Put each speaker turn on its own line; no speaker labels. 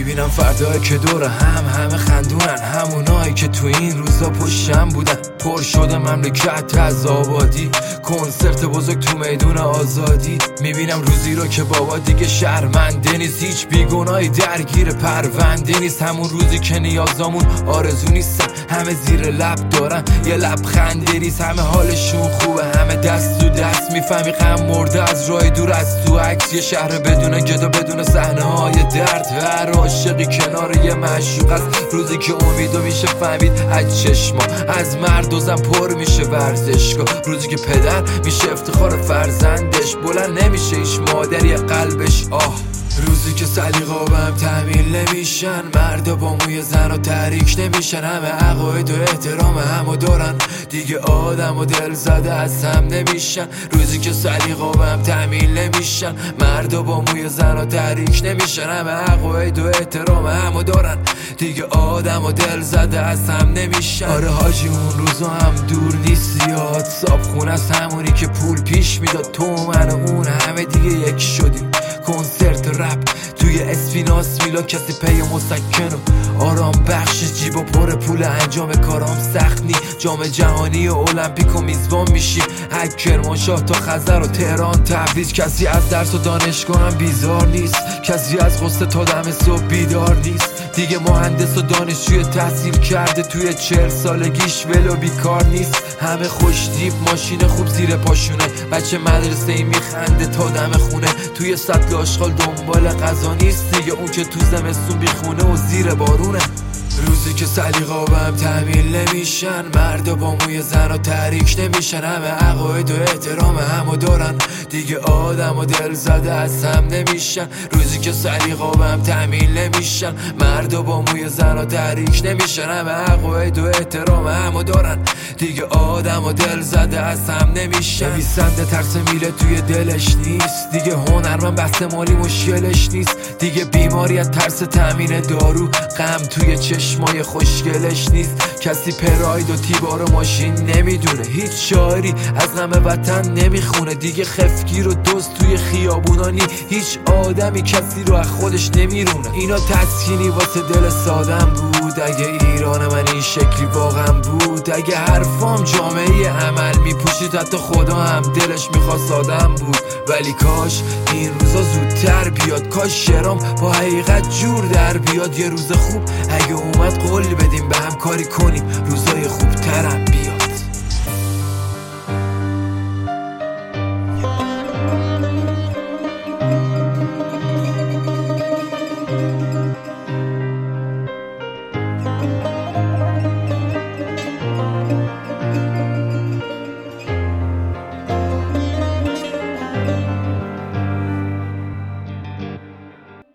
میبینم فردایی که دور همه خندونن، همونایی که تو این روزا پشتم بودن. پر شده مملکت از آبادی، کنسرت بزرگ تو میدون آزادی. میبینم روزی رو که بابا دیگه شرمنده نیست، هیچ بیگناهی درگیر پرونده نیست. همون روزی که نیازامون آرزو نیستن، همه زیر لب دارن یه لبخنده ریز. همه حالشون خوبه، همه دست تو دست. میفهمی غم مرده از راه دور، از تو عکس یه شهر بدون گدا، بدون صحنه های درد. هر عاشقی کنار یه معشوق است، روزی که امیدو میشه فهمید از چشما. از مرد و زن پر میشه ورزشگاه، روزی که پدر میشه افتخار فرزندش. بلند نمیشه هیچ مادری قلبش آه. روزی که سلیقا به هم تحمیل نمیشن، مردا با موی زن و تحریک نمیشن. همه عقاید و احترام همو دارن، دیگه آدم و دل زده از هم نمیشن. روزی که سلیقا به هم تحمیل نمیشن، مردا با موی زن و تحریک نمیشن. همه عقاید و احترام همو دارن، دیگه آدم و دل زده از هم نمیشن. آره حاجی اون روزا هم دور نیست زیاد، صاحب خونه است همونی که پول پیش میداد. تو من و اون همه دیگه یک شدیم. کنسرت رپ توی اسفیناس میلا، کسی پی مسکن و آرام بخش. جیبا پر پول انجام کارام سخت نی. جام جهانی و المپیک و میزبان میشیم، از کرمانشاه تا خزر و تهران تبریز. کسی از درس و دانشگاه هم بیزار نیست، کسی از غصه تا دم صبح بیدار نیست. دیگه مهندس و دانشجوی تحصیل کرده توی 40 سالگیش ولو بیکار نیست. همه خوشتیپ، ماشین خوب زیر پاشونه، بچه مدرسه ای میخنده تا دم خونه. توی سطل آشغال دنبال غذا نیست دیگه، اون که تو زمستون بیخونه و زیر بارونه. روزی که سلیقا به هم تحمیل نمیشن، مردا با موی زن و تحریک نمیشن. همه عقاید و احترام همو دارن، دیگه آدم و دل زده از هم نمیشن. روزی که سلیقا به هم تحمیل نمیشن، مردا با موی زن و تحریک نمیشن. همه عقاید و احترام همو دارن، دیگه آدم و دل زده از هم نمیشن. نویسنده ترس میله توی دلش نیست، دیگه هنرمند بحث مالی مشکلش نیست. دیگه بیماری از ترس تامین دارو، غم توی چشمای خوشگلش نیست. کسی پراید و تیبار و ماشین نمیدونه، هیچ شاعری از غم وطن نمیخونه. دیگه خفگیر و دوست توی خیابونانی، هیچ آدمی کسی رو از خودش نمیرونه. اینا تسکینی واسه دل سادم بود، اگه ایران من این شکلی واقعا بود. اگه حرفام جامعه عمل میپوشید، حتی خدا هم دلش میخواست آدم بود. ولی کاش این روزا زودتر بیاد، کاش شعرام با حقیقت جور در بیاد. یه روز خوب اگه اومد قول بدیم به هم کاری کنیم، روزای خوب